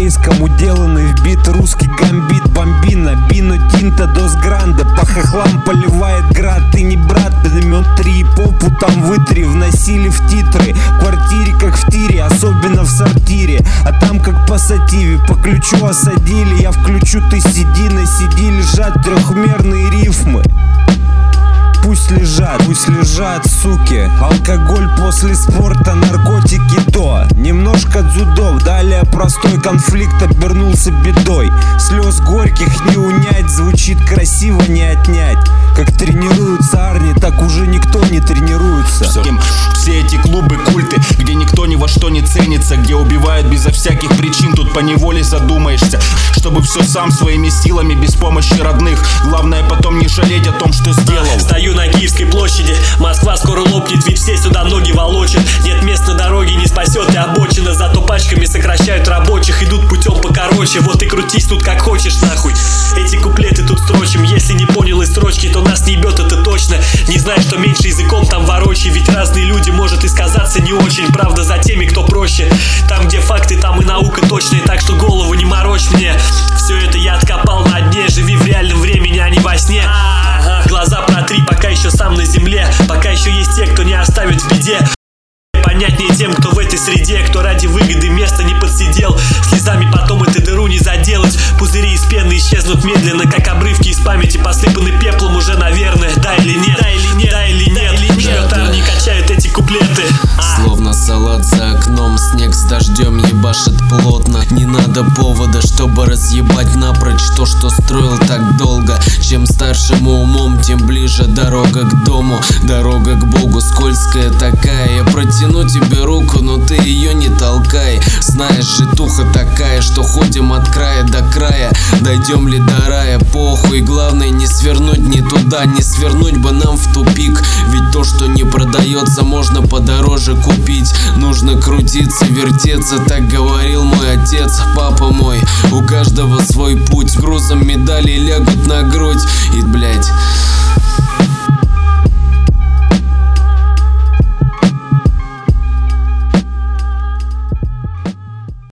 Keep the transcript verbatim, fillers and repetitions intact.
английском уделанный в бит русский гамбит. Бомбина, бино, тинта, дос гранде. По хохлам поливает град. Ты не брат, подымет три, попу там вытри. Вносили в титры, в квартире как в тире, особенно в сортире. А там как по сативе, по ключу осадили. Я включу, ты сиди, на сиди лежат трехмерные рифмы. Пусть лежат, пусть лежат, суки. Алкоголь после спорта, наркотики то. Немножко дзюдов, далее простой конфликт обернулся бедой. Слез горьких не унять, звучит красиво не отнять. Как тренируются арни, так уже никто не тренируется. Все, все эти клубы, культы, где никто ни во что не ценится, где убивают безо всяких причин, тут поневоле задумаешься. Чтобы все сам своими силами, без помощи родных. Главное потом не жалеть о том, что сделал. Стою на Киевской площади, Москва скоро лопнет, ведь все сюда ноги волочат. Нет мест на дороге, не спасет и обочина. Зато пачками сокращают рабочих, идут путем покороче. Вот и крутись тут как хочешь, нахуй. Эти куплеты тут строчим, если не понял из строчки, то нас не ебет, это точно. Не знаю, что меньше языком там ворочай, ведь разные люди, может и сказаться не очень. Правда за теми, кто проще. Там, где факты, там и наука точная, так что голову не морочь мне. Все это я откопал на дне, живи в реальном времени, а не во сне. Глаза протри, пока еще сам на земле, пока еще есть те, кто не оставит в беде. Понятнее тем, кто в этой среде, кто ради выгоды места не подсидел. Слезами потом эту дыру не заделать. Пузыри из пены исчезнут медленно, как обрывки из памяти, посыпаны пеплом уже, наверное. Да или нет, да или нет, да или нет, жмет арни, качают эти куплеты. Словно салат за окном, снег с дождем ебашит плотно. Не надо повода, чтобы разъебать напрочь то, что строил так долго. Чем старшим умом, тем ближе дорога к дому. Дорога к Богу скользкая такая. Я протяну тебе руку, но ты ее не толкай. Знаешь, житуха такая, что ходим от края до края. Дойдем ли до рая, похуй. Главное не свернуть не туда, не свернуть бы нам в тупик. Ведь то, что не продается, можно подороже купить. Нужно крутиться, вертеться, так говорил мой отец, папа мой. У каждого свой путь, грузом медалей лягут на грудь. И, блять,